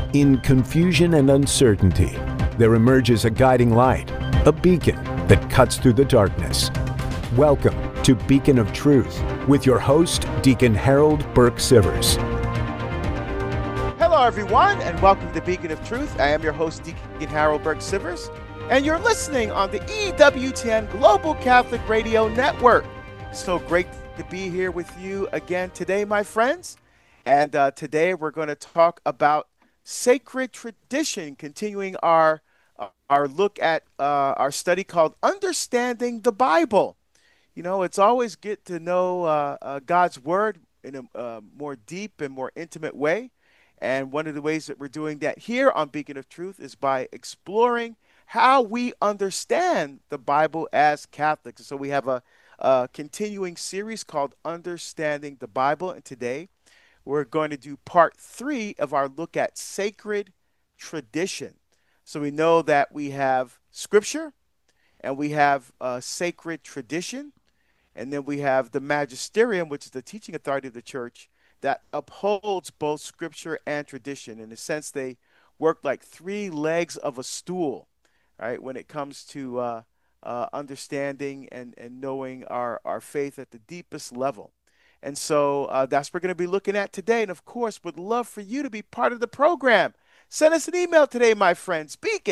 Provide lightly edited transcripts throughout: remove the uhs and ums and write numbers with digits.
In confusion and uncertainty, there emerges a guiding light, a beacon that cuts through the darkness. Welcome to Beacon of Truth with your host, Deacon Harold Burke-Sivers. Hello, everyone, and welcome to Beacon of Truth. I am your host, Deacon Harold Burke-Sivers, and you're listening on the EWTN Global Catholic Radio Network. So great to be here with you again today, my friends. And today we're going to talk about sacred tradition, continuing our look at our study called Understanding the Bible. You know, it's always good to know God's Word in a more deep and more intimate way. And one of the ways that we're doing that here on Beacon of Truth is by exploring how we understand the Bible as Catholics. So we have a continuing series called Understanding the Bible. And today we're going to do part 3 of our look at sacred tradition. So we know that we have scripture and we have sacred tradition. And then we have the magisterium, which is the teaching authority of the church that upholds both scripture and tradition. In a sense, they work like 3 legs of a stool, right, when it comes to understanding and knowing our faith at the deepest level. And so that's what we're going to be looking at today. And, of course, would love for you to be part of the program. Send us an email today, my friends,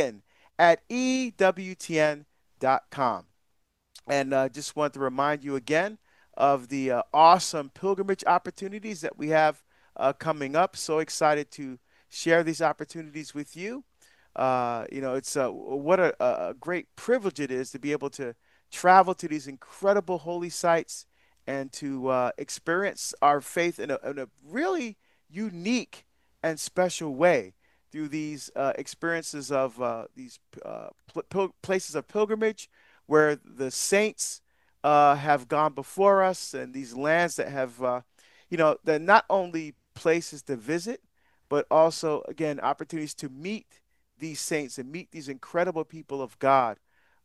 beacon@ewtn.com. And just want to remind you again of the awesome pilgrimage opportunities that we have coming up. So excited to share these opportunities with you. It's what a great privilege it is to be able to travel to these incredible holy sites and to experience our faith in a really unique and special way through these experiences of these places of pilgrimage where the saints have gone before us, and these lands that have, they're not only places to visit, but also, again, opportunities to meet these saints and meet these incredible people of God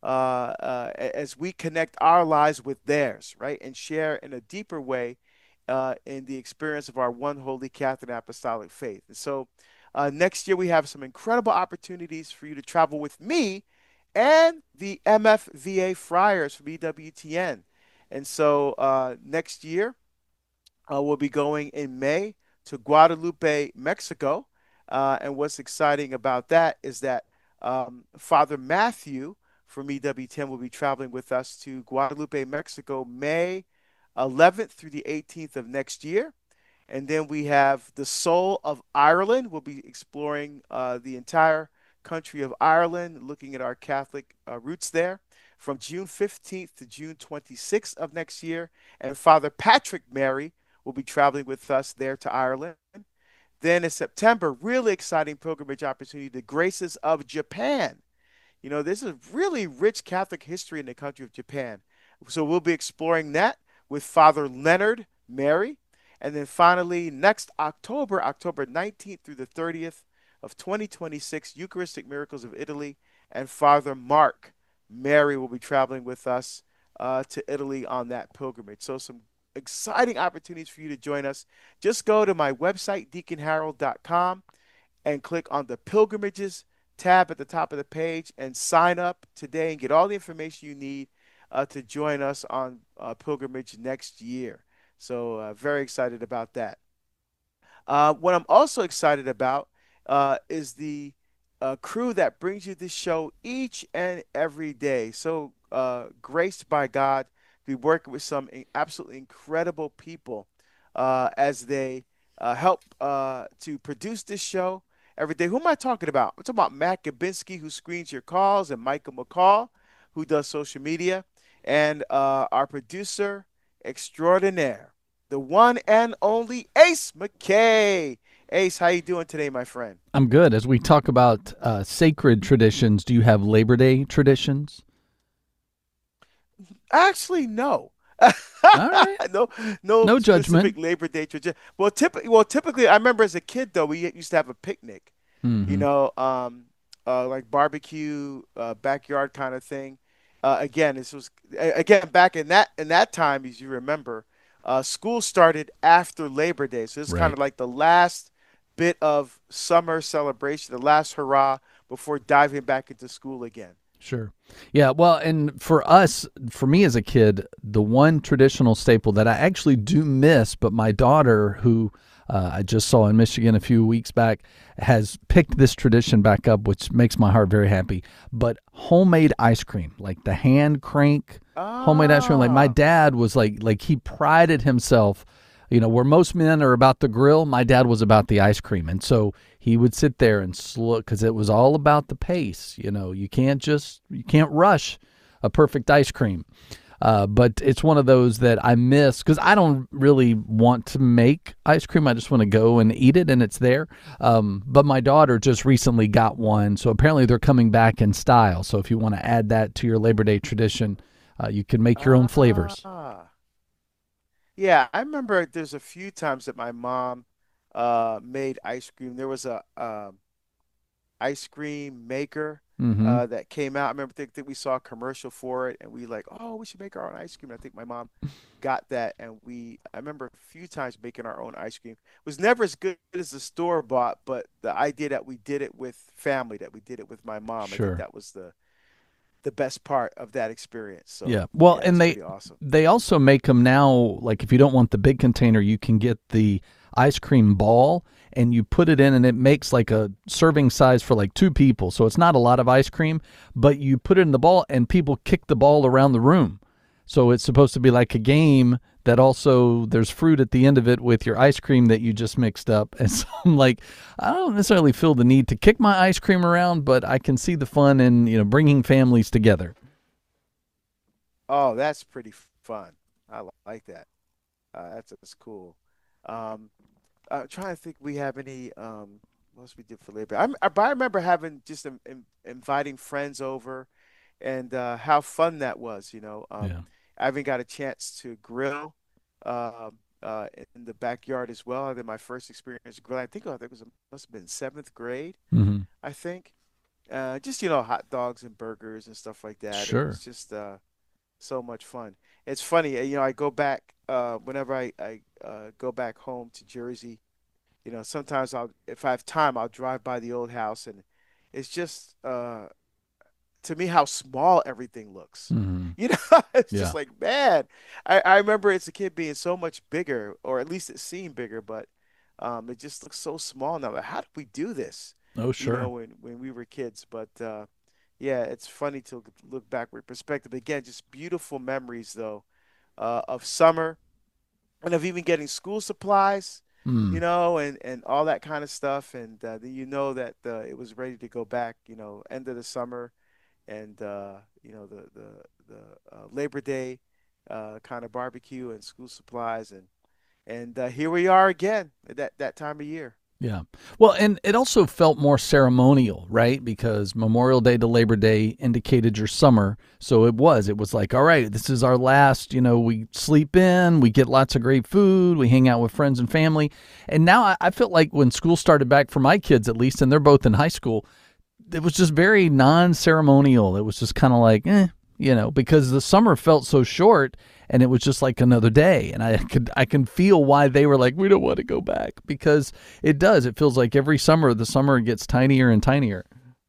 as we connect our lives with theirs, right, and share in a deeper way in the experience of our one holy Catholic apostolic faith. And so next year we have some incredible opportunities for you to travel with me and the MFVA Friars from EWTN. And so next year we'll be going in May to Guadalupe, Mexico. And what's exciting about that is that Father Matthew from EWTN will be traveling with us to Guadalupe, Mexico, May 11th through the 18th of next year. And then we have the Soul of Ireland. We'll be exploring the entire country of Ireland, looking at our Catholic roots there from June 15th to June 26th of next year. And Father Patrick Mary will be traveling with us there to Ireland. Then in September, really exciting pilgrimage opportunity, the Graces of Japan. You know, there's a really rich Catholic history in the country of Japan. So we'll be exploring that with Father Leonard Mary. And then finally, next October 19th through the 30th of 2026, Eucharistic Miracles of Italy, and Father Mark Mary will be traveling with us to Italy on that pilgrimage. So some exciting opportunities for you to join us. Just go to my website, deaconharold.com, and click on the Pilgrimages tab at the top of the page and sign up today and get all the information you need to join us on pilgrimage next year. So very excited about that. What I'm also excited about is the crew that brings you this show each and every day. So graced by God to be working with some absolutely incredible people as they help to produce this show every day. Who am I talking about? I'm talking about Matt Gabinski, who screens your calls, and Michael McCall, who does social media, and our producer extraordinaire, the one and only Ace McKay. Ace, how you doing today, my friend? I'm good. As we talk about sacred traditions, do you have Labor Day traditions? Actually, no. All right. No No specific judgment. Labor Day tradition. Well, typically, I remember as a kid though, we used to have a picnic. Mm-hmm. You know, like barbecue, backyard kind of thing. Again, this was back in that time, as you remember, school started after Labor Day, so this is kind Right. of like the last bit of summer celebration, the last hurrah before diving back into school again. Sure. Yeah. Well, and for us, for me as a kid, the one traditional staple that I actually do miss, but my daughter, who I just saw in Michigan a few weeks back, has picked this tradition back up, which makes my heart very happy. But homemade ice cream, like the hand crank homemade ice cream. Like my Ah, dad was like he prided himself. Where most men are about the grill, my dad was about the ice cream. And so he would sit there and slow, because it was all about the pace. You can't rush a perfect ice cream. But it's one of those that I miss because I don't really want to make ice cream. I just want to go and eat it, and it's there. But my daughter just recently got one, so apparently they're coming back in style. So if you want to add that to your Labor Day tradition, you can make your own flavors. ah. Yeah, I remember there's a few times that my mom made ice cream. There was a ice cream maker Mm-hmm. that came out. I remember think we saw a commercial for it, and we like, oh, we should make our own ice cream. I think my mom got that, and I remember a few times making our own ice cream. It was never as good as the store bought, but the idea that we did it with family, that we did it with my mom, I think Sure. that was the best part of that experience. So Yeah. Well, yeah, and it's they pretty awesome. they also make them now. Like if you don't want the big container, you can get the ice cream ball and you put it in, and it makes like a serving size for like two people. So it's not a lot of ice cream, but you put it in the ball, and people kick the ball around the room. So it's supposed to be like a game that also there's fruit at the end of it with your ice cream that you just mixed up. And so I'm like, I don't necessarily feel the need to kick my ice cream around, but I can see the fun in, bringing families together. Oh, that's pretty fun. I like that. That's cool. Um, I'm trying to think we have any what else we did for Labor. But I remember having just inviting friends over and how fun that was, you know. Yeah. I even got a chance to grill in the backyard as well. I did my first experience grilling. I think it was must have been seventh grade, Hmm. I think. Just hot dogs and burgers and stuff like that. It Sure. was just so much fun. It's funny, I go back whenever I go back home to Jersey. Sometimes if I have time, I'll drive by the old house, and it's just to me how small everything looks. Hmm. It's just Yeah. like, man, I remember as a kid being so much bigger, or at least it seemed bigger, but it just looks so small now. Like, how did we do this? Oh, sure. When we were kids. But yeah, it's funny to look back with perspective. Again, just beautiful memories though of summer and of even getting school supplies, Mm. and all that kind of stuff. And then that it was ready to go back, end of the summer, and the Labor Day kind of barbecue and school supplies, and here we are again at that time of year. Yeah. Well, and it also felt more ceremonial, right? Because Memorial Day to Labor Day indicated your summer. So it was like, all right, this is our last, we sleep in, we get lots of great food, we hang out with friends and family. And now I feel like when school started back for my kids, at least, and they're both in high school, it was just very non-ceremonial. It was just kind of like, because the summer felt so short, and it was just like another day. And I can feel why they were like, we don't want to go back, because it does. It feels like every summer, the summer gets tinier and tinier.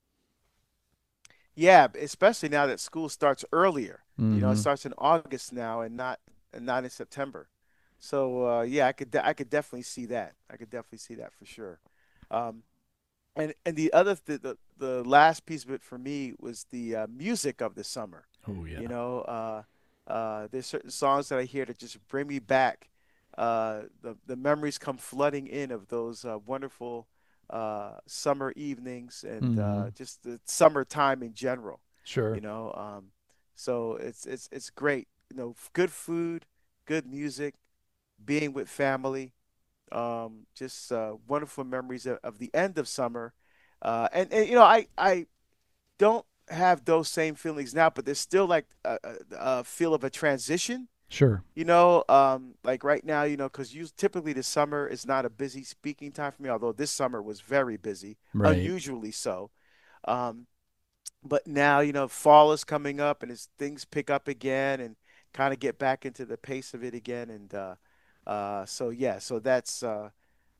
Yeah, especially now that school starts earlier. It Hmm. starts in August now, and not in September. So yeah, I could definitely see that. I could definitely see that for sure. Um, and the other the last piece of it for me was the music of the summer. Oh, yeah. There's certain songs that I hear that just bring me back. The memories come flooding in of those wonderful summer evenings and Hmm. just the summertime in general. You Sure. know, um, so it's great. Good food, good music, being with family, just wonderful memories of the end of summer. And I don't have those same feelings now, but there's still like a feel of a transition. Sure. Like right now, because typically the summer is not a busy speaking time for me, although this summer was very busy, Right. unusually so. Um, but now, fall is coming up and as things pick up again and kind of get back into the pace of it again. And so yeah, so that's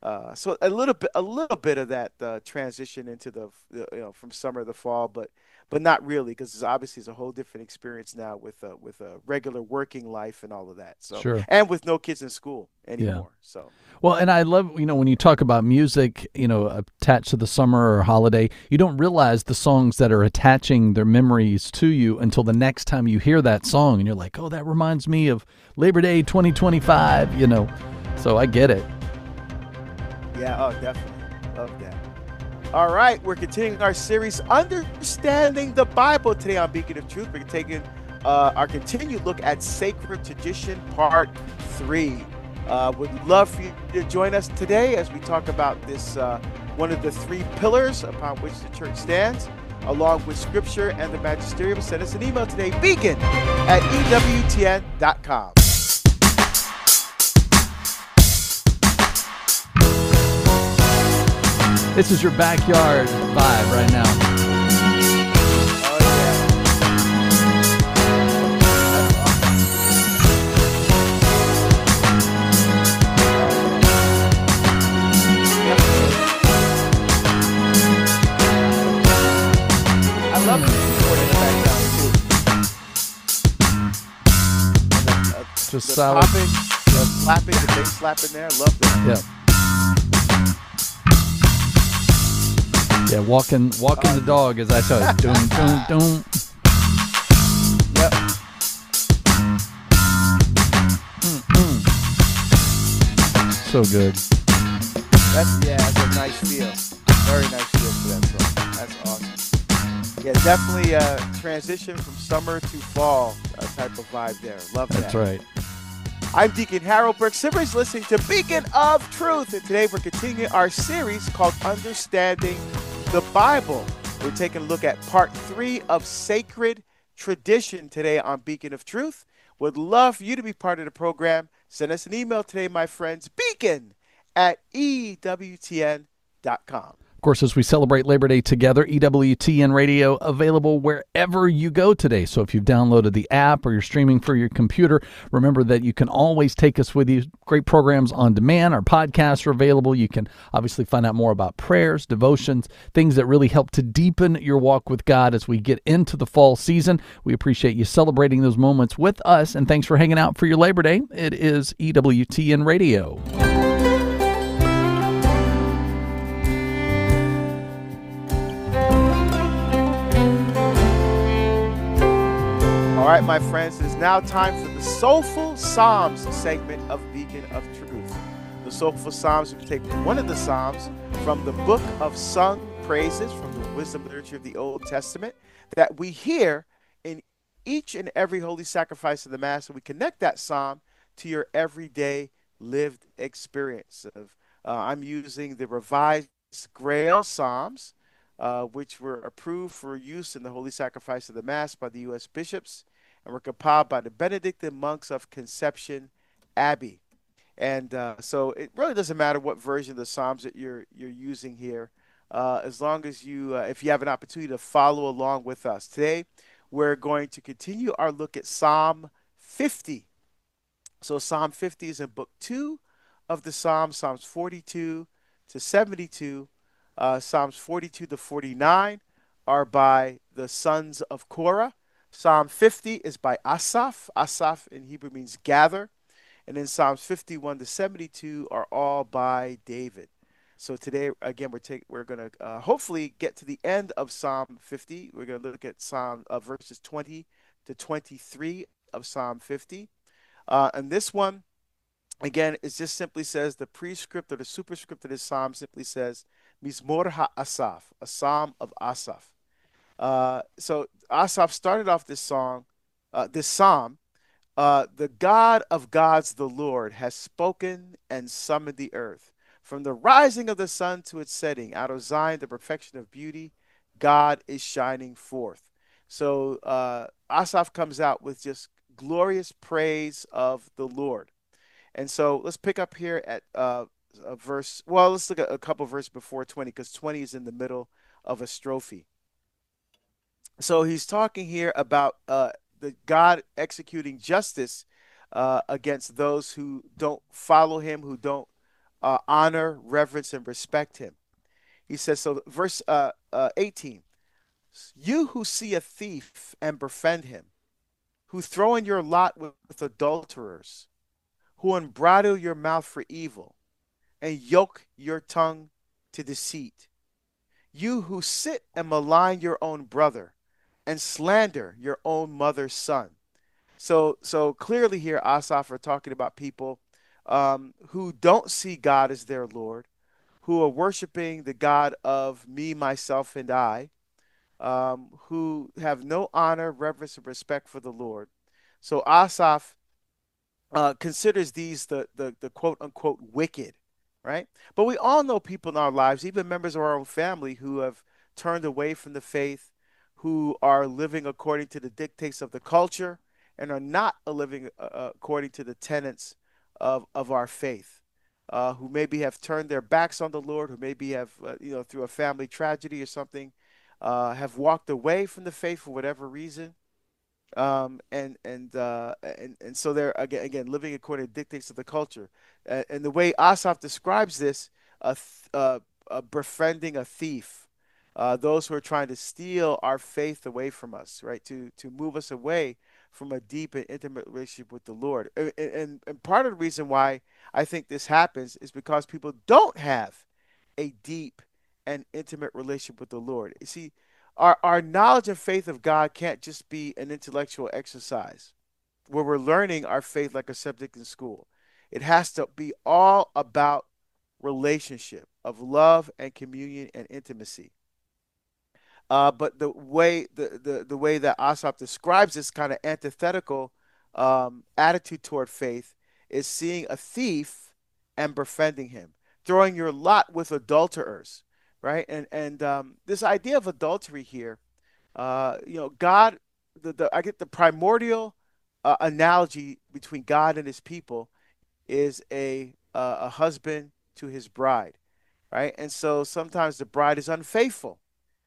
So a little bit of that transition into from summer to fall, but not really, because obviously it's a whole different experience now with a regular working life and all of that. So, Sure. and with no kids in school Yeah. anymore. So Well, and I love, when you talk about music, attached to the summer or holiday, you don't realize the songs that are attaching their memories to you until the next time you hear that song and you're like, oh, that reminds me of Labor Day 2025, So I get it. yeah, oh, definitely love that. All right, we're continuing our series, Understanding the Bible, today on Beacon of Truth. We're taking our continued look at Sacred Tradition, Part 3. Would love for you to join us today as we talk about this, one of the 3 pillars upon which the church stands, along with Scripture and the Magisterium. Send us an email today, beacon@ewtn.com. This is your backyard vibe right now. Oh, yeah. I love the keyboard in the background, too. Just The solid. popping, the slapping, the bass slapping there. Love that. Yeah. Yeah, walking the dog, as I tell you. Doom, doom, doom. Yep. So good. That's a nice feel. Very nice feel for that song. That's awesome. Yeah, definitely a transition from summer to fall type of vibe there. Love that. That's right. I'm Deacon Harold Burke Simmons, listening to Beacon of Truth, and today we're continuing our series called Understanding the Bible. We're taking a look at Part 3 of Sacred Tradition today on Beacon of Truth. Would love for you to be part of the program. Send us an email today, my friends, beacon@ewtn.com. Of course, as we celebrate Labor Day together, EWTN Radio available wherever you go today. So if you've downloaded the app or you're streaming for your computer, remember that you can always take us with you. Great programs on demand. Our podcasts are available. You can obviously find out more about prayers, devotions, things that really help to deepen your walk with God as we get into the fall season. We appreciate you celebrating those moments with us, and thanks for hanging out for your Labor Day. It is EWTN Radio. All right, my friends, it is now time for the Soulful Psalms segment of Beacon of Truth. The Soulful Psalms, we take one of the Psalms from the book of Sung Praises, from the wisdom literature of the Old Testament, that we hear in each and every holy sacrifice of the Mass, and we connect that Psalm to your everyday lived experience. I'm using the Revised Grail Psalms, which were approved for use in the holy sacrifice of the Mass by the U.S. bishops, and were compiled by the Benedictine monks of Conception Abbey. And so it really doesn't matter what version of the Psalms that you're using here, as long as if you have an opportunity to follow along with us. Today, we're going to continue our look at Psalm 50. So Psalm 50 is in Book 2 of the Psalms, Psalms 42 to 72. Psalms 42 to 49 are by the sons of Korah. Psalm 50 is by Asaph. Asaph in Hebrew means gather. And then Psalms 51 to 72 are all by David. So today, again, we're going to hopefully get to the end of Psalm 50. We're going to look at verses 20 to 23 of Psalm 50. And this one, again, it just simply says, the prescript or the superscript of this psalm simply says, Mizmor HaAsaph, a psalm of Asaph. So Asaph started off this psalm, the God of gods, the Lord, has spoken and summoned the earth. From the rising of the sun to its setting, out of Zion, the perfection of beauty, God is shining forth. So Asaph comes out with just glorious praise of the Lord. And so let's pick up here at let's look at a couple verses before 20, because 20 is in the middle of a strophe. So he's talking here about the God executing justice against those who don't follow him, who don't honor, reverence, and respect him. He says, so verse 18, you who see a thief and befriend him, who throw in your lot with adulterers, who unbridle your mouth for evil, and yoke your tongue to deceit. You who sit and malign your own brother and slander your own mother's son. So clearly here, Asaph are talking about people who don't see God as their Lord, who are worshiping the God of me, myself, and I, who have no honor, reverence, and respect for the Lord. So Asaph considers these the quote unquote wicked, right? But we all know people in our lives, even members of our own family, who have turned away from the faith, who are living according to the dictates of the culture, and are not living according to the tenets of our faith. Who maybe have turned their backs on the Lord, who maybe have, through a family tragedy or something, have walked away from the faith for whatever reason, and so they're again living according to dictates of the culture, and the way Asaph describes this, befriending a thief, those who are trying to steal our faith away from us, right? To move us away from a deep and intimate relationship with the Lord, and part of the reason why I think this happens is because people don't have a deep and intimate relationship with the Lord. You see, our knowledge and faith of God can't just be an intellectual exercise where we're learning our faith like a subject in school. It has to be all about relationship of love and communion and intimacy. But the way that Asaph describes this kind of antithetical attitude toward faith is seeing a thief and befriending him, throwing your lot with adulterers, right? And this idea of adultery here, God, I get the primordial analogy between God and His people is a husband to his bride, right? And so sometimes the bride is unfaithful,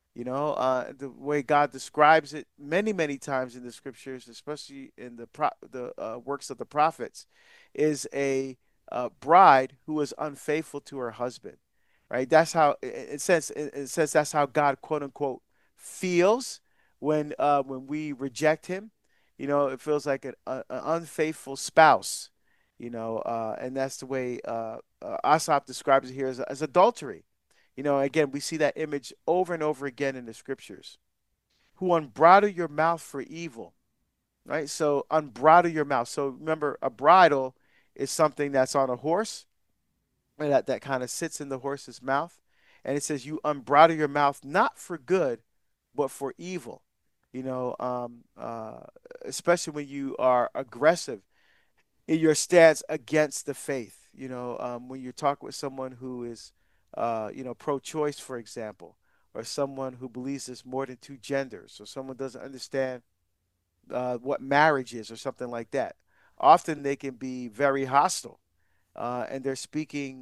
the way God describes it many, many times in the scriptures, especially in the works of the prophets, is a bride who is unfaithful to her husband, right? That's how, it says that's how God, quote unquote, feels when we reject Him. It feels like an unfaithful spouse, and that's the way Asaph describes it here as adultery. Again, we see that image over and over again in the scriptures. Who unbridle your mouth for evil, right? So unbridle your mouth. So remember, a bridle is something that's on a horse, and that kind of sits in the horse's mouth. And it says, you unbridle your mouth not for good, but for evil. You know, um, uh, Especially when you are aggressive in your stance against the faith. When you talk with someone who is, pro-choice, for example, or someone who believes there's more than two genders, or someone doesn't understand what marriage is, or something like that. Often they can be very hostile, and they're speaking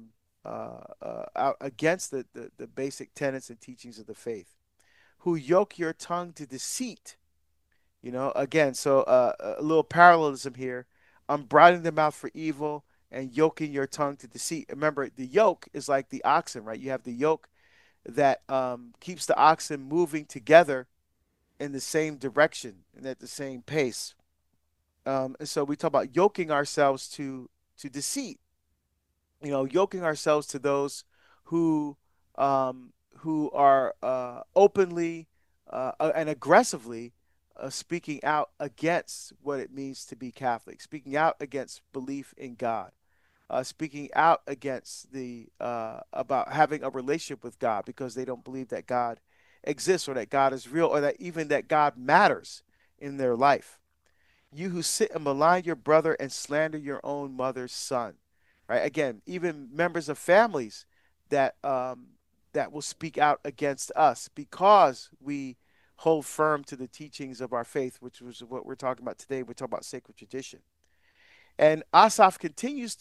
out against the basic tenets and teachings of the faith. Who yoke your tongue to deceit. Again, so a little parallelism here. Unbridling the mouth for evil and yoking your tongue to deceit. Remember, the yoke is like the oxen, right? You have the yoke that keeps the oxen moving together in the same direction and at the same pace. And so we talk about yoking ourselves to deceit. Yoking ourselves to those who who are openly and aggressively speaking out against what it means to be Catholic, speaking out against belief in God, speaking out against the about having a relationship with God because they don't believe that God exists or that God is real or that even that God matters in their life. You who sit and malign your brother and slander your own mother's son, right? Again, even members of families that that will speak out against us because we hold firm to the teachings of our faith, which was what we're talking about today. We're talking about sacred tradition. And Asaph continues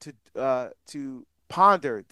to ponder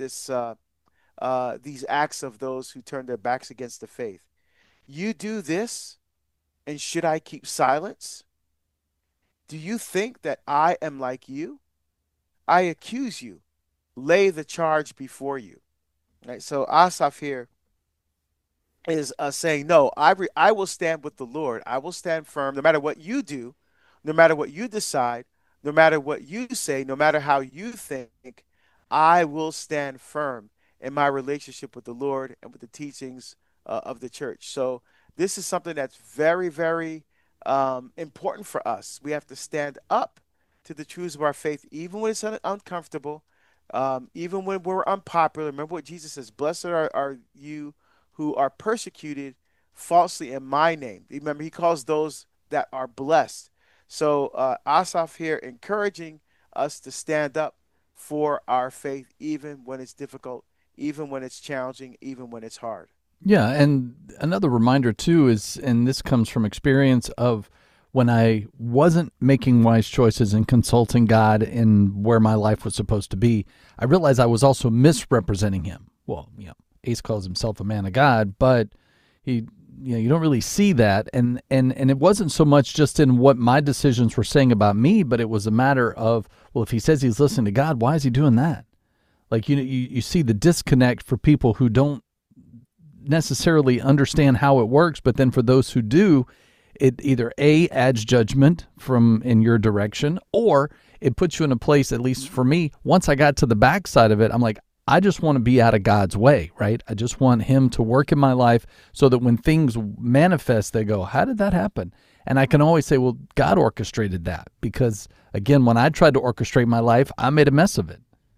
these acts of those who turn their backs against the faith. You do this, and should I keep silence? Do you think that I am like you? I accuse you, lay the charge before you. Right? So Asaph here is saying, no, I will stand with the Lord. I will stand firm no matter what you do, no matter what you decide, no matter what you say, no matter how you think, I will stand firm in my relationship with the Lord and with the teachings of the church. So this is something that's very, very important for us. We have to stand up to the truths of our faith, even when it's uncomfortable, even when we're unpopular. Remember what Jesus says, blessed are you who are persecuted falsely in my name. Remember, he calls those that are blessed. So Asaph here encouraging us to stand up for our faith, even when it's difficult, even when it's challenging, even when it's hard. Yeah, and another reminder too is, and this comes from experience of when I wasn't making wise choices and consulting God in where my life was supposed to be, I realized I was also misrepresenting him. Well, Ace calls himself a man of God, but you don't really see that, and it wasn't so much just in what my decisions were saying about me, but it was a matter of, well, if he says he's listening to God, why is he doing that? Like, you see the disconnect for people who don't necessarily understand how it works, but then for those who do, it either adds judgment from in your direction, or it puts you in a place, at least for me, once I got to the backside of it, I'm like, I just want to be out of God's way, right? I just want him to work in my life so that when things manifest, they go, how did that happen? And I can always say, well, God orchestrated that, because again, when I tried to orchestrate my life, I made a mess of it.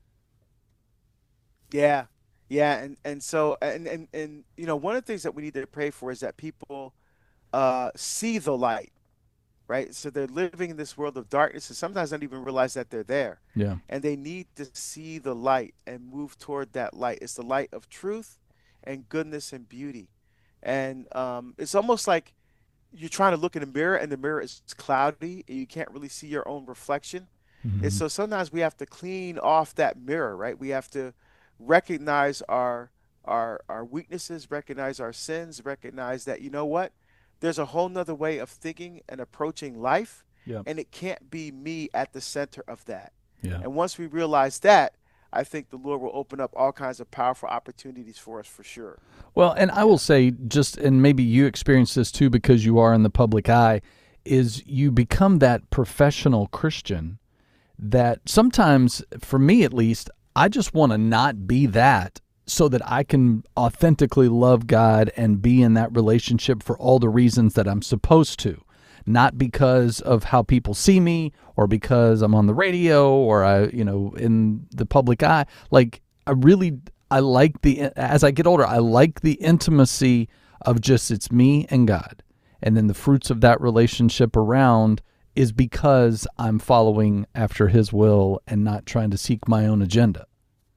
Yeah. Yeah. And so, and one of the things that we need to pray for is that people see the light, right? So they're living in this world of darkness and sometimes don't even realize that they're there. Yeah. And they need to see the light and move toward that light. It's the light of truth and goodness and beauty. And it's almost like you're trying to look in a mirror and the mirror is cloudy and you can't really see your own reflection. Mm-hmm. And so sometimes we have to clean off that mirror, right? We have to recognize our weaknesses, recognize our sins, recognize that, you know what? There's a whole nother way of thinking and approaching life, and it can't be me at the center of that. Yeah. And once we realize that, I think the Lord will open up all kinds of powerful opportunities for us for sure. Well, and I will say just, and maybe you experience this too because you are in the public eye, is you become that professional Christian that sometimes, for me at least, I just want to not be that so that I can authentically love God and be in that relationship for all the reasons that I'm supposed to. Not because of how people see me or because I'm on the radio or in the public eye. Like, I like as I get older, I like the intimacy of just it's me and God. And then the fruits of that relationship around is because I'm following after his will and not trying to seek my own agenda.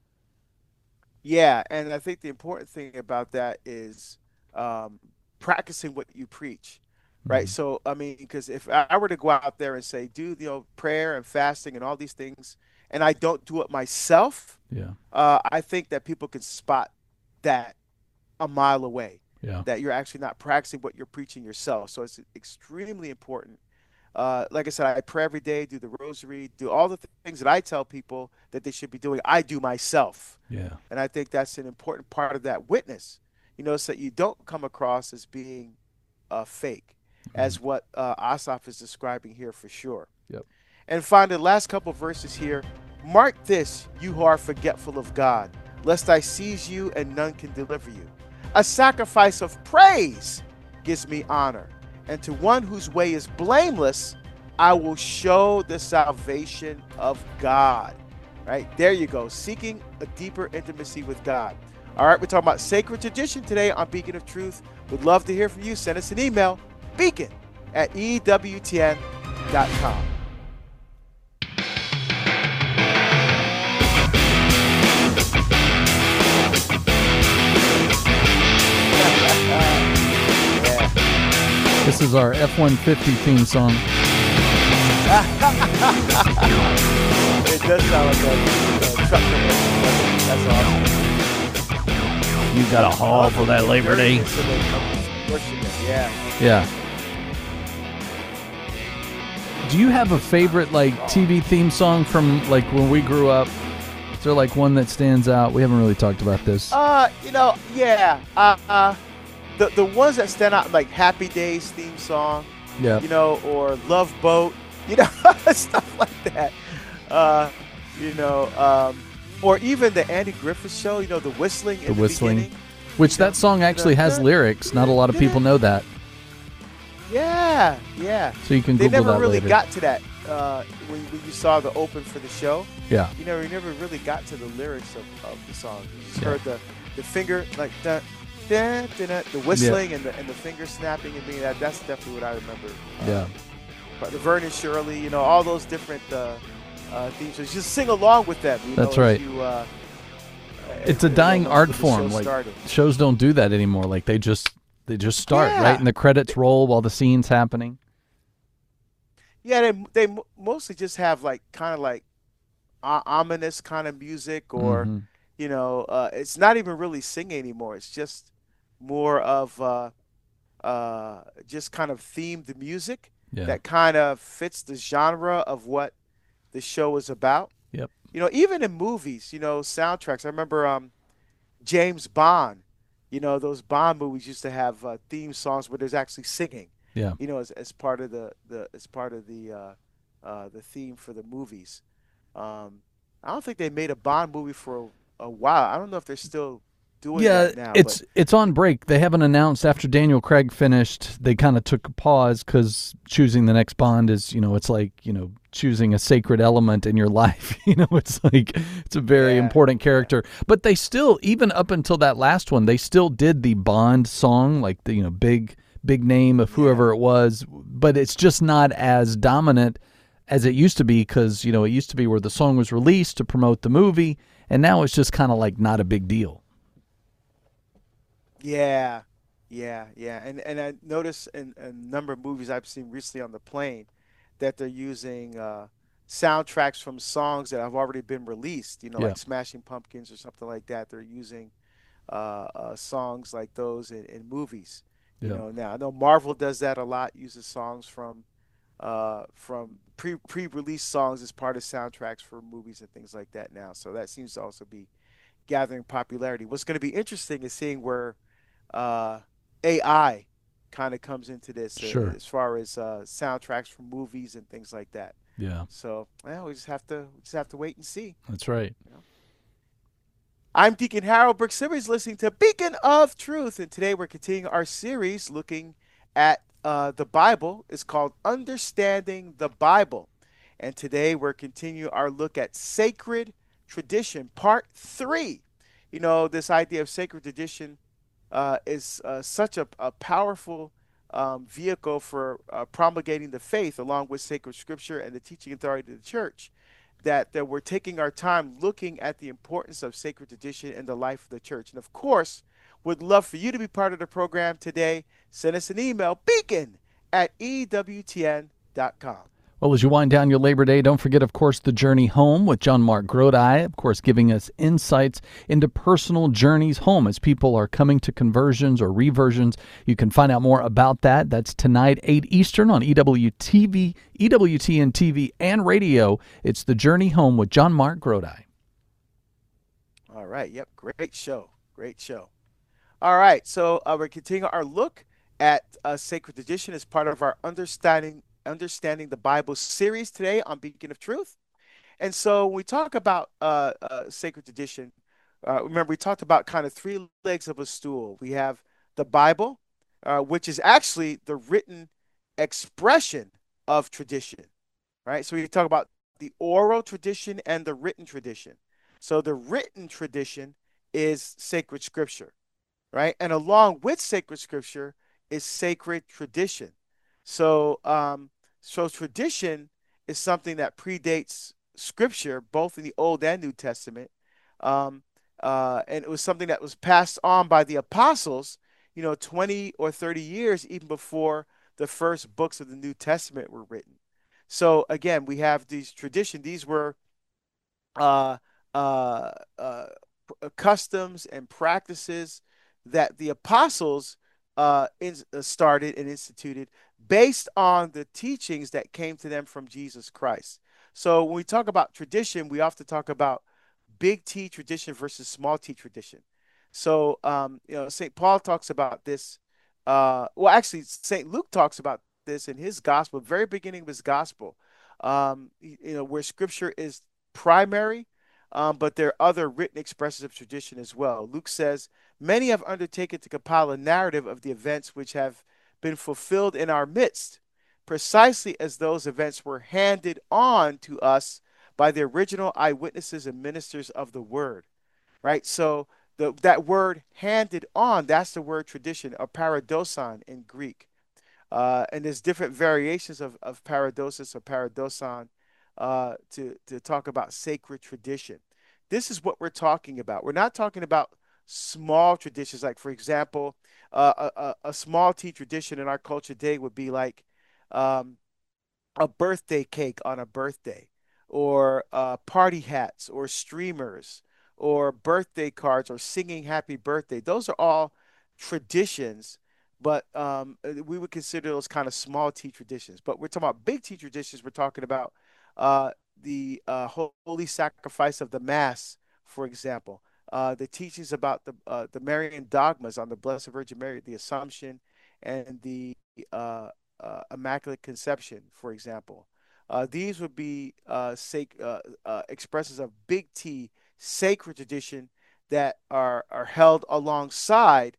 Yeah, and I think the important thing about that is practicing what you preach, right? Mm-hmm. So, I mean, because if I were to go out there and say, do prayer and fasting and all these things, and I don't do it myself, I think that people can spot that a mile away, that you're actually not practicing what you're preaching yourself. So it's extremely important. Like I said, I pray every day, do the rosary, do all the things that I tell people that they should be doing. I do myself. Yeah. And I think that's an important part of that witness, so that you don't come across as being fake, as what Asaph is describing here for sure. Yep. And finally, the last couple of verses here. Mark this, you who are forgetful of God, lest I seize you and none can deliver you. A sacrifice of praise gives me honor. And to one whose way is blameless, I will show the salvation of God. Right? There you go. Seeking a deeper intimacy with God. All right, we're talking about sacred tradition today on Beacon of Truth. We'd love to hear from you. Send us an email, beacon@ewtn.com. This is our F-150 theme song. It does sound like a truck commercial. That's awesome. You got a haul for that Labor Day. Yeah. Do you have a favorite TV theme song from when we grew up? Is there like one that stands out? We haven't really talked about this. Yeah. The ones that stand out, like Happy Days theme song, Yeah. or Love Boat, stuff like that. Or even the Andy Griffith Show, the whistling in the beginning. Which that song actually has lyrics. Not a lot of people know that. Yeah. So you can They Google that never really later. got to that when you saw the open for the show. Yeah. You never really got to the lyrics of the song. You just heard the finger, like the whistling and the finger snapping and being that. That's definitely what I remember. But the Vernon Shirley, all those different themes. So just sing along with them. That's right. It's a dying art form. Like started. shows don't do that anymore. Like they just start right, and the credits roll while the scene's happening. Yeah, they mostly just have kind of ominous kind of music, or it's not even really singing anymore. It's just more of just kind of themed music that kind of fits the genre of what the show is about. Yep. Even in movies, soundtracks. I remember James Bond. Those Bond movies used to have theme songs where there's actually singing. Yeah. As part of the theme for the movies. I don't think they made a Bond movie for a while. I don't know if they're still doing that now. It's on break. They haven't announced after Daniel Craig finished. They kind of took a pause because choosing the next Bond is, it's like, choosing a sacred element in your life. It's like it's a very important character. But they still, even up until that last one, they still did the Bond song, like the big name of whoever it was. But it's just not as dominant as it used to be because it used to be where the song was released to promote the movie, and now it's just kind of like not a big deal. Yeah. And I noticed in a number of movies I've seen recently on the plane that they're using soundtracks from songs that have already been released, like Smashing Pumpkins or something like that. They're using songs like those in movies. Now I know Marvel does that a lot, uses songs from pre-release songs as part of soundtracks for movies and things like that now. So that seems to also be gathering popularity. What's going to be interesting is seeing where AI kind of comes into this as far as soundtracks for movies and things like that. Yeah. So we just have to wait and see. That's right. I'm Deacon Harold Brooks Simmons, listening to Beacon of Truth, and today we're continuing our series looking at the Bible. It's called Understanding the Bible, and today we're continuing our look at sacred tradition, part 3. This idea of sacred tradition is such a powerful vehicle for promulgating the faith along with sacred scripture and the teaching authority of the church, that we're taking our time looking at the importance of sacred tradition in the life of the church. And of course, would love for you to be part of the program today. Send us an email, beacon@ewtn.com. Well, as you wind down your Labor Day, don't forget, of course, The Journey Home with John Mark Grodi, of course, giving us insights into personal journeys home as people are coming to conversions or reversions. You can find out more about that. That's tonight, 8 Eastern on EWTN TV and radio. It's The Journey Home with John Mark Grodi. All right. Yep. Great show. All right. So we're continuing our look at sacred tradition as part of our Understanding the Bible series today on Beacon of Truth. And so when we talk about sacred tradition, remember we talked about kind of 3 legs of a stool. We have the Bible, which is actually the written expression of tradition, right? So we talk about the oral tradition and the written tradition. So the written tradition is sacred scripture, right? And along with sacred scripture is sacred tradition. So tradition is something that predates scripture, both in the Old and New Testament. And it was something that was passed on by the apostles, 20 or 30 years even before the first books of the New Testament were written. So again, we have these traditions. These were customs and practices that the apostles started and instituted based on the teachings that came to them from Jesus Christ. So when we talk about tradition, we often talk about big T tradition versus small T tradition. So, St. Paul talks about this. Well, actually, St. Luke talks about this in his gospel, very beginning of his gospel, where scripture is primary, but there are other written expressions of tradition as well. Luke says, many have undertaken to compile a narrative of the events which have been fulfilled in our midst, precisely as those events were handed on to us by the original eyewitnesses and ministers of the word, right? So that word handed on, that's the word tradition, or paradoson in Greek. And there's different variations of paradosis or paradoson to talk about sacred tradition. This is what we're talking about. We're not talking about small traditions. Like, for example, a small T tradition in our culture today would be like um, a birthday cake on a birthday, or party hats, or streamers, or birthday cards, or singing happy birthday. Those are all traditions, but we would consider those kind of small T traditions. But we're talking about big T traditions. We're talking about uh, the holy sacrifice of the Mass, for example. The teachings about the Marian dogmas on the Blessed Virgin Mary, the Assumption, and the uh, Immaculate Conception, for example. These would be expressions of big T sacred tradition that are held alongside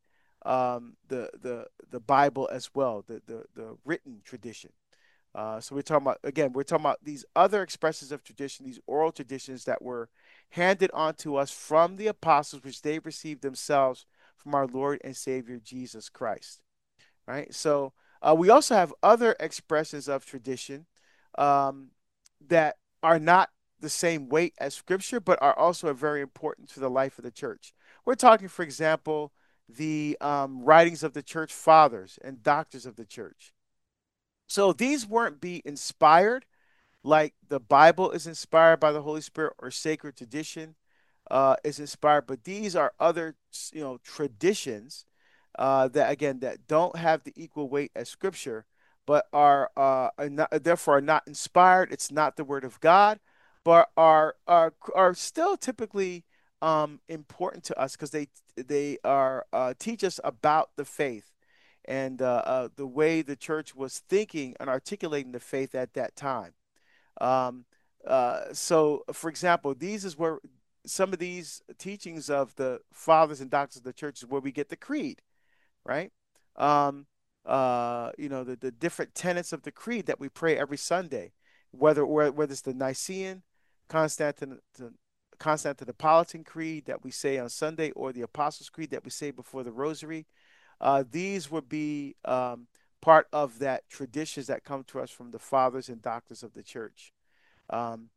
the Bible as well, the written tradition. So we're talking about these other expressions of tradition, these oral traditions that were handed on to us from the apostles, which they received themselves from our Lord and Savior Jesus Christ, right? So we also have other expressions of tradition um, that are not the same weight as Scripture, but are also very important to the life of the church. We're talking, for example, the writings of the church fathers and doctors of the church. So these weren't be inspired like the Bible is inspired by the Holy Spirit or sacred tradition is inspired, but these are other, traditions that again that don't have the equal weight as Scripture, but are not, therefore are not inspired. It's not the Word of God, but are still typically important to us because they are teach us about the faith and the way the church was thinking and articulating the faith at that time. Um, so, for example, these is where some of these teachings of the fathers and doctors of the church is where we get the creed, right? Um, the different tenets of the creed that we pray every Sunday, whether it's the Nicene, Constantin, Constantinopolitan Creed that we say on Sunday, or the Apostles' Creed that we say before the Rosary. These would be part of that traditions that come to us from the fathers and doctors of the church. Um,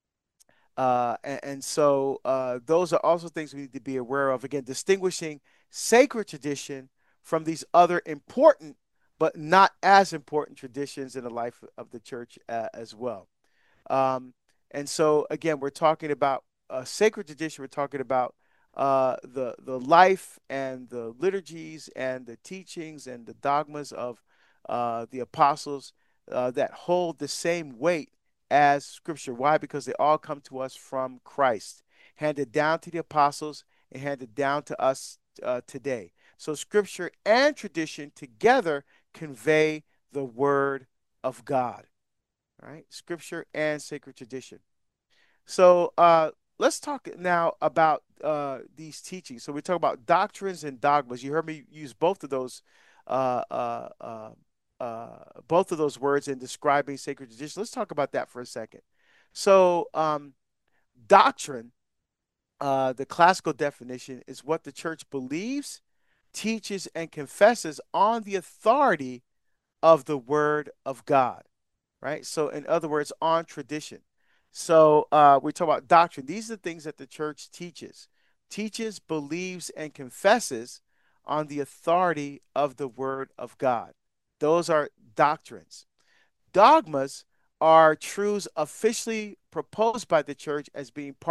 and so those are also things we need to be aware of. Again, distinguishing sacred tradition from these other important but not as important traditions in the life of the church as well. Um, and so again, we're talking about sacred tradition. We're talking about the life and the liturgies and the teachings and the dogmas of the apostles that hold the same weight as Scripture. Why? Because they all come to us from Christ, handed down to the apostles and handed down to us today. So Scripture and tradition together convey the Word of God. Right? Scripture and sacred tradition. So let's talk now about these teachings. So we talk about doctrines and dogmas. You heard me use uh, uh, uh, both of those words in describing sacred tradition. Let's talk about that for a second. So doctrine, the classical definition, is what the church believes, teaches, and confesses on the authority of the Word of God, right? So, in other words, on tradition. So, we talk about doctrine. These are the things that the church teaches, believes, and confesses on the authority of the Word of God. Those are doctrines. Dogmas are truths officially proposed by the church as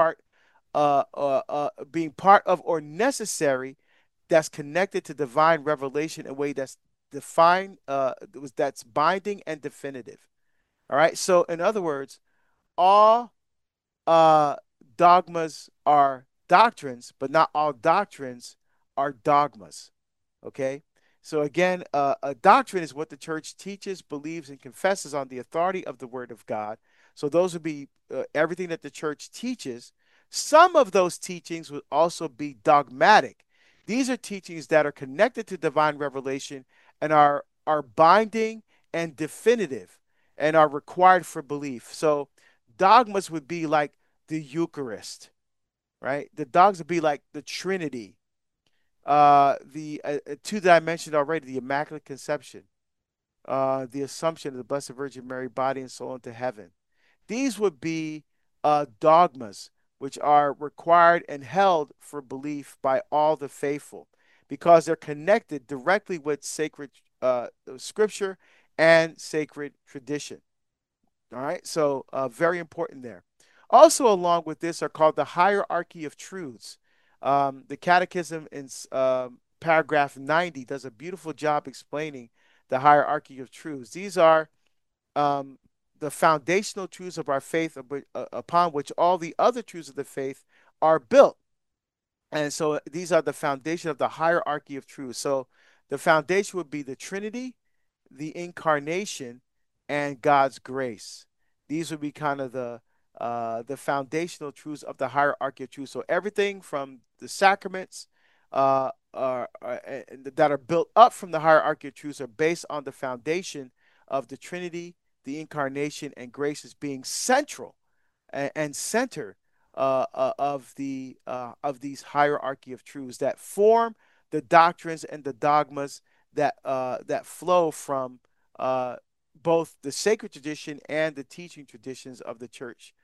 being part of or necessary, that's connected to divine revelation in a way that's defined, that's binding and definitive. All right. So, in other words, all uh, dogmas are doctrines, but not all doctrines are dogmas. Okay? So again, a doctrine is what the church teaches, believes, and confesses on the authority of the Word of God. So those would be everything that the church teaches. Some of those teachings would also be dogmatic. These are teachings that are connected to divine revelation and are binding and definitive and are required for belief. So dogmas would be like the Eucharist, right? The dogmas would be like the Trinity, the two that I mentioned already, the Immaculate Conception, the Assumption of the Blessed Virgin Mary, body and soul into heaven. These would be dogmas, which are required and held for belief by all the faithful, because they're connected directly with sacred scripture and sacred tradition. All right, so very important there. Also, along with this, are called the hierarchy of truths. The Catechism in paragraph 90 does a beautiful job explaining the hierarchy of truths. These are um, the foundational truths of our faith upon which all the other truths of the faith are built. And so these are the foundation of the hierarchy of truth. So the foundation would be the Trinity, the incarnation, and God's grace. These would be kind of the foundational truths of the hierarchy of truth. So everything from the sacraments that are built up from the hierarchy of truths are based on the foundation of the Trinity, the incarnation, and grace as being central and center of these hierarchy of truths that form the doctrines and the dogmas that flow from uh, both the sacred tradition and the teaching traditions of the church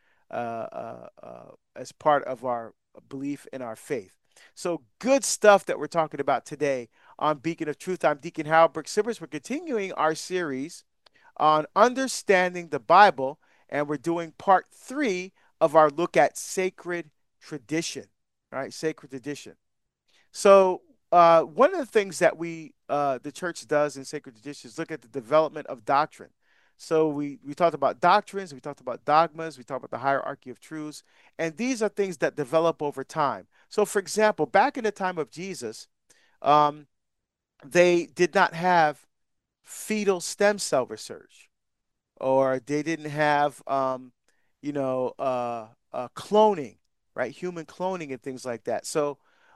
as part of our belief in our faith. So good stuff that we're talking about today on Beacon of Truth. I'm Deacon Harold Brooks Sivers. We're continuing our series on understanding the Bible, and we're doing part 3 of our look at sacred tradition. All right, sacred tradition. So one of the things that the church does in sacred tradition is look at the development of doctrine. So we talked about doctrines, we talked about dogmas, we talked about the hierarchy of truths, and these are things that develop over time. So, for example, back in the time of Jesus, um, they did not have fetal stem cell research, or they didn't have cloning, right? Human cloning and things like that. So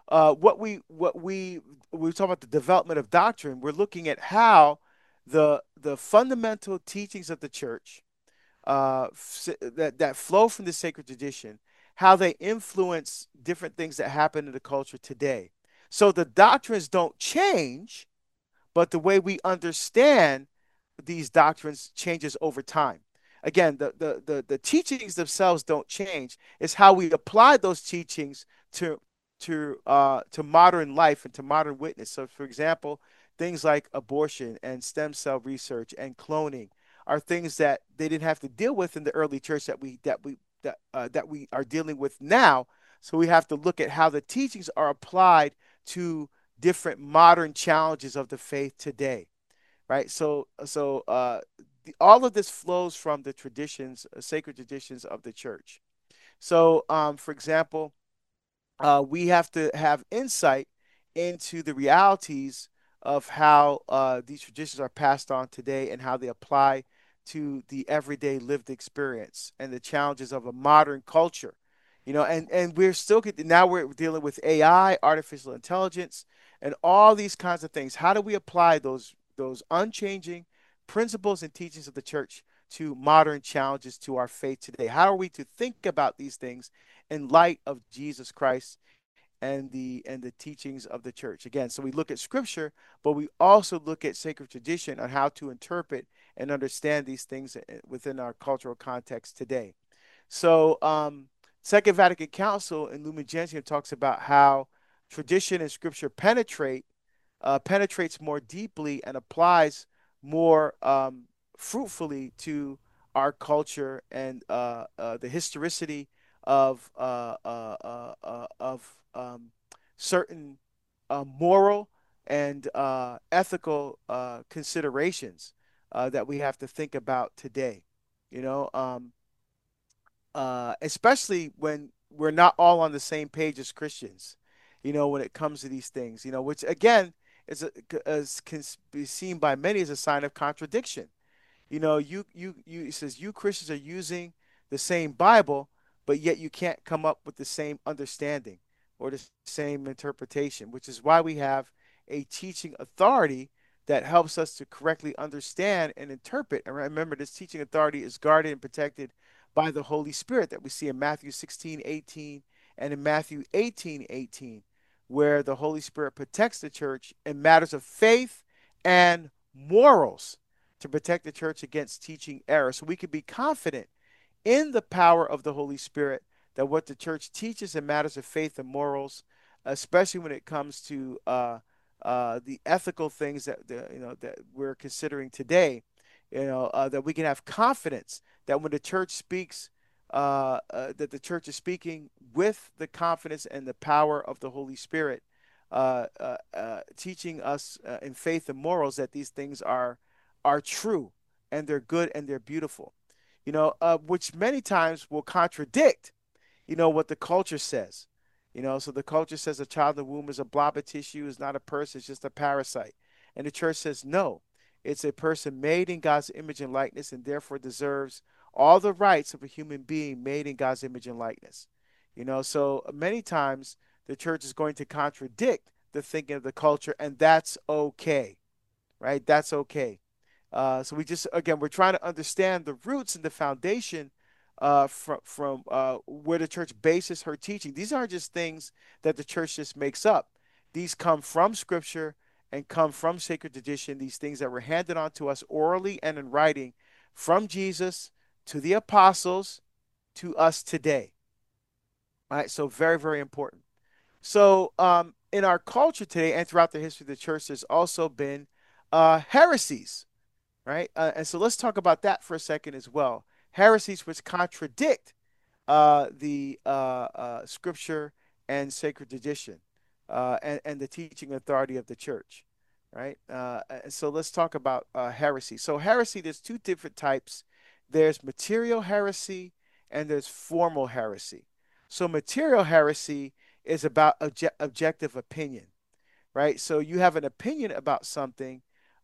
we talk about the development of doctrine. We're looking at how the fundamental teachings of the church that flow from the sacred tradition, how they influence different things that happen in the culture today. So the doctrines don't change, but the way we understand these doctrines changes over time. Again, the teachings themselves don't change. It's how we apply those teachings to to modern life and to modern witness. So, for example, things like abortion and stem cell research and cloning are things that they didn't have to deal with in the early church that we are dealing with now. So we have to look at how the teachings are applied to different modern challenges of the faith today, right? All of this flows from the traditions, sacred traditions of the church. So, for example, we have to have insight into the realities of how these traditions are passed on today and how they apply to the everyday lived experience and the challenges of a modern culture. And we're still now we're dealing with AI, artificial intelligence, and all these kinds of things. How do we apply those unchanging principles and teachings of the church to modern challenges to our faith today? How are we to think about these things in light of Jesus Christ and the teachings of the church? Again, so we look at scripture, but we also look at sacred tradition on how to interpret and understand these things within our cultural context today. So Second Vatican Council in Lumen Gentium talks about how tradition and scripture penetrates more deeply and applies more fruitfully to our culture and the historicity of certain moral and ethical considerations that we have to think about today. You know, especially we're not all on the same page as Christians, when it comes to these things, which again can be seen by many as a sign of contradiction. It says you Christians are using the same Bible, but yet you can't come up with the same understanding or the same interpretation, which is why we have a teaching authority that helps us to correctly understand and interpret. And remember, this teaching authority is guarded and protected by the Holy Spirit that we see in Matthew 16:18 and in Matthew 18:18, where the Holy Spirit protects the church in matters of faith and morals to protect the church against teaching error. So we can be confident in the power of the Holy Spirit that what the church teaches in matters of faith and morals, especially when it comes to the ethical things that we're considering today, that we can have confidence that when the church speaks, that the church is speaking with the confidence and the power of the Holy Spirit, teaching us in faith and morals that these things are true and they're good and they're beautiful, which many times will contradict, what the culture says. So the culture says a child in the womb is a blob of tissue, is not a person, it's just a parasite. And the church says no, it's a person made in God's image and likeness and therefore deserves all the rights of a human being made in God's image and likeness. So many times the church is going to contradict the thinking of the culture, and that's okay, right? That's okay. So we're trying to understand the roots and the foundation from where the church bases her teaching. These aren't just things that the church just makes up. These come from Scripture and come from sacred tradition. These things that were handed on to us orally and in writing from Jesus to the apostles to us today. All right, so very, very important. So in our culture today and throughout the history of the church, there's also been heresies, right? And so let's talk about that for a second as well. Heresies which contradict the Scripture and sacred tradition and the teaching authority of the church, right? And so let's talk about heresy. So heresy, there's two different types. There's material heresy and there's formal heresy. So material heresy is about objective opinion, right? So you have an opinion about something,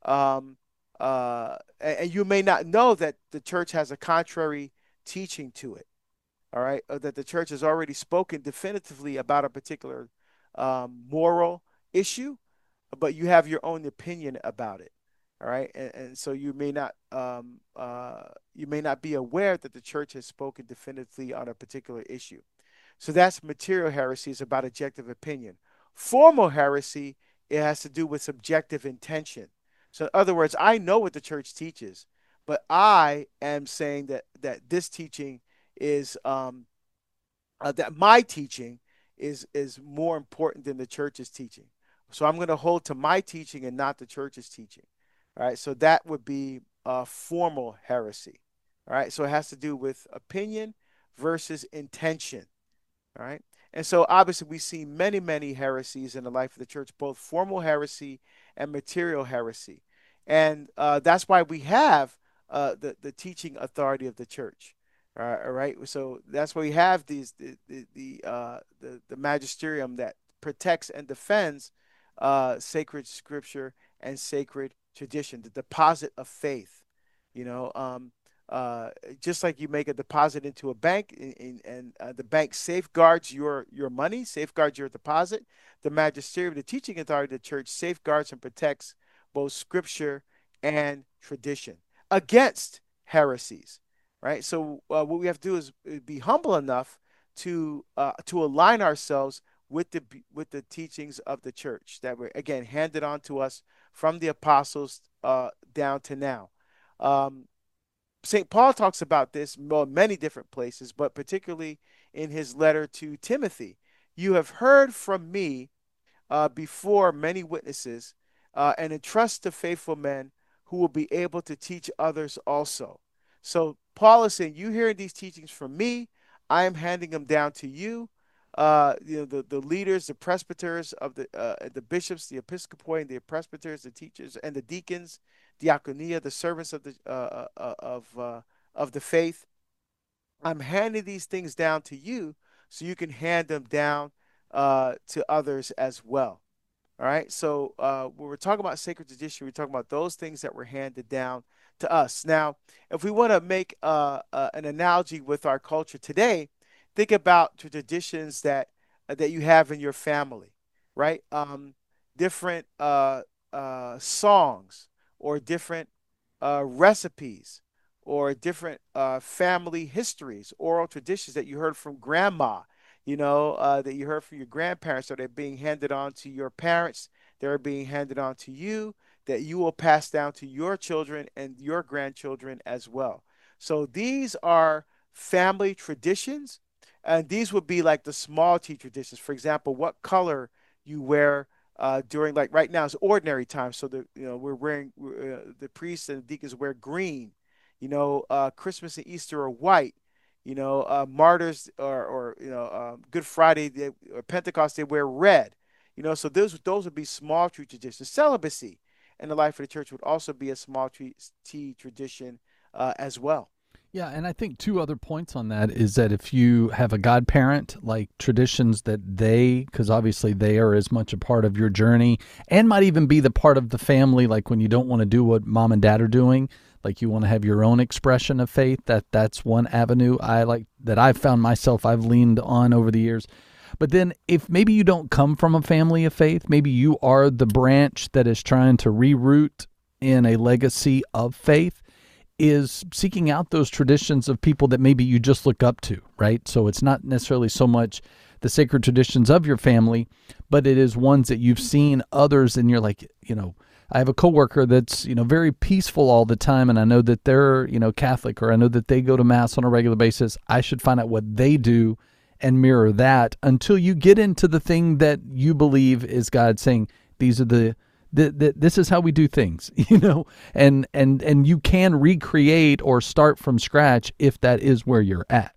and you may not know that the church has a contrary teaching to it, all right, or that the church has already spoken definitively about a particular moral issue, but you have your own opinion about it, all right, and so you may not be aware that the church has spoken definitively on a particular issue. So that's material heresy, is about objective opinion. Formal heresy, it has to do with subjective intention. So in other words, I know what the church teaches, but I am saying that this teaching is that my teaching is more important than the church's teaching. So I'm going to hold to my teaching and not the church's teaching. All right. So that would be formal heresy. All right. So it has to do with opinion versus intention. All right. And so obviously we see many, many heresies in the life of the church, both formal heresy and material heresy. And that's why we have the teaching authority of the church. All right. So that's why we have the magisterium that protects and defends sacred scripture and sacred tradition, the deposit of faith. Just like you make a deposit into a bank and the bank safeguards your money, safeguards your deposit, the magisterium, the teaching authority of the church, safeguards and protects both scripture and tradition against heresies, right? So what we have to do is be humble enough to align ourselves with the teachings of the church that were, again, handed on to us from the apostles down to now. St. Paul talks about this in many different places, but particularly in his letter to Timothy. You have heard from me before many witnesses, and entrust to faithful men who will be able to teach others also. So Paul is saying, you hearing these teachings from me, I am handing them down to you. The leaders, the presbyters of the bishops, the episcopoi, and the presbyters, the teachers, and the deacons, diaconia, the servants of the faith. I'm handing these things down to you so you can hand them down to others as well. All right. So when we're talking about sacred tradition, we're talking about those things that were handed down to us. Now, if we want to make an analogy with our culture today, think about the traditions that you have in your family, right? Different songs or different recipes or different family histories, oral traditions that you heard from grandma, that you heard from your grandparents, or they're being handed on to your parents, they're being handed on to you, that you will pass down to your children and your grandchildren as well. So these are family traditions, and these would be like the small t traditions. For example, what color you wear during, like right now, it's ordinary time. So we're wearing the priests and the deacons wear green. Christmas and Easter are white. Martyrs or Good Friday or Pentecost, they wear red. So those would be small tree traditions. Celibacy in the life of the church would also be a small t tradition as well. Yeah, and I think two other points on that is that if you have a godparent, like traditions that because obviously they are as much a part of your journey and might even be the part of the family, like when you don't want to do what mom and dad are doing, like you want to have your own expression of faith, that's one avenue I've found myself, I've leaned on over the years. But then if maybe you don't come from a family of faith, maybe you are the branch that is trying to reroot in a legacy of faith, is seeking out those traditions of people that maybe you just look up to, right? So it's not necessarily so much the sacred traditions of your family, but it is ones that you've seen others and you're like, I have a coworker that's, very peaceful all the time, and I know that they're, Catholic, or I know that they go to mass on a regular basis. I should find out what they do and mirror that until you get into the thing that you believe is God saying, these are this is how we do things, and you can recreate or start from scratch if that is where you're at.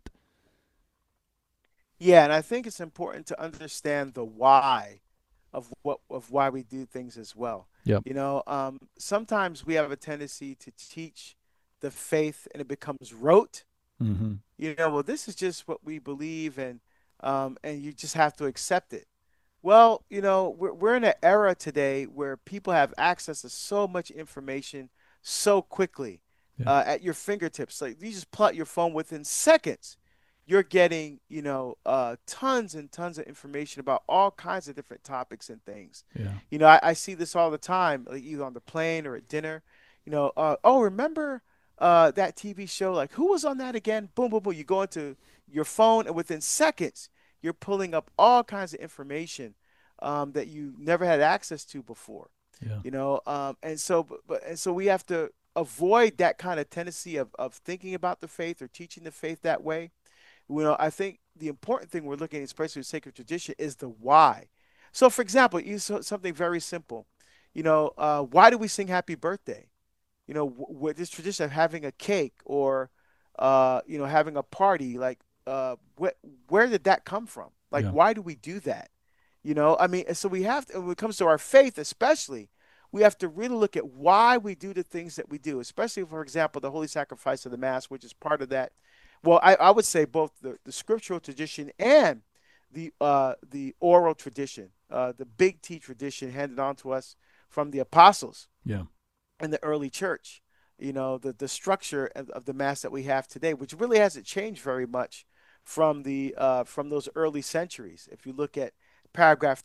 Yeah, and I think it's important to understand the why of why we do things as well. Yep. Sometimes we have a tendency to teach the faith and it becomes rote. Mm-hmm. Well, this is just what we believe, and you just have to accept it. Well, we're in an era today where people have access to so much information so quickly at your fingertips. Like you just plot your phone within seconds. You're getting, tons and tons of information about all kinds of different topics and things. Yeah. I see this all the time, like either on the plane or at dinner. Remember that TV show? Like, who was on that again? Boom, boom, boom. You go into your phone, and within seconds, you're pulling up all kinds of information that you never had access to before. Yeah. And so we have to avoid that kind of tendency of thinking about the faith or teaching the faith that way. I think the important thing we're looking at, especially with sacred tradition, is the why. So, for example, something very simple. Why do we sing Happy Birthday? With this tradition of having a cake or, having a party, like, where did that come from? Like, why do we do that? So we have to, when it comes to our faith, especially, we have to really look at why we do the things that we do, especially, for example, the Holy Sacrifice of the Mass, which is part of that. Well, I would say both the scriptural tradition and the oral tradition, the big T tradition handed on to us from the apostles and the early church. The structure of the Mass that we have today, which really hasn't changed very much from those early centuries. If you look at paragraph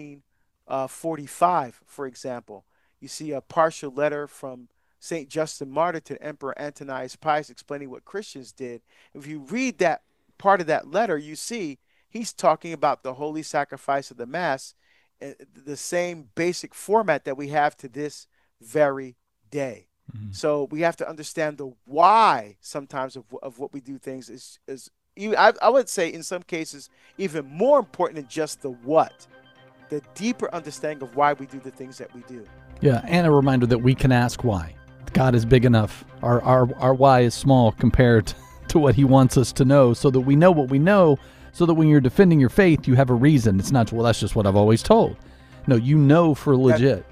1345, for example, you see a partial letter from St. Justin Martyr to Emperor Antonius Pius explaining what Christians did. If you read that part of that letter, you see he's talking about the holy sacrifice of the Mass, the same basic format that we have to this very day. Mm-hmm. So we have to understand the why sometimes of what we do things is I would say in some cases even more important than just the what, the deeper understanding of why we do the things that we do. Yeah, and a reminder that we can ask why. God is big enough. Our why is small compared to what he wants us to know, so that we know what we know, so that when you're defending your faith, you have a reason. It's not, well, that's just what I've always told. No, for legit.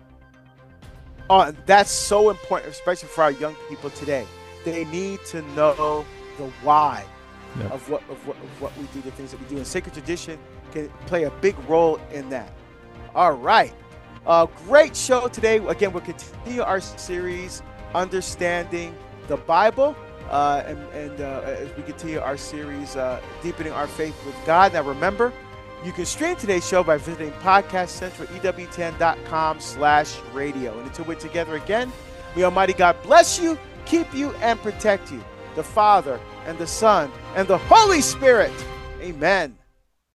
That's so important, especially for our young people today. They need to know the why. of what we do, the things that we do. And sacred tradition can play a big role in that. All right. Great show today. Again, we'll continue our series, Understanding the Bible, and as we continue our series, Deepening Our Faith with God. Now, remember, you can stream today's show by visiting Podcast Central, EWTN.com/radio. And until we're together again, may Almighty God bless you, keep you, and protect you. The Father, and the Son, and the Holy Spirit. Amen.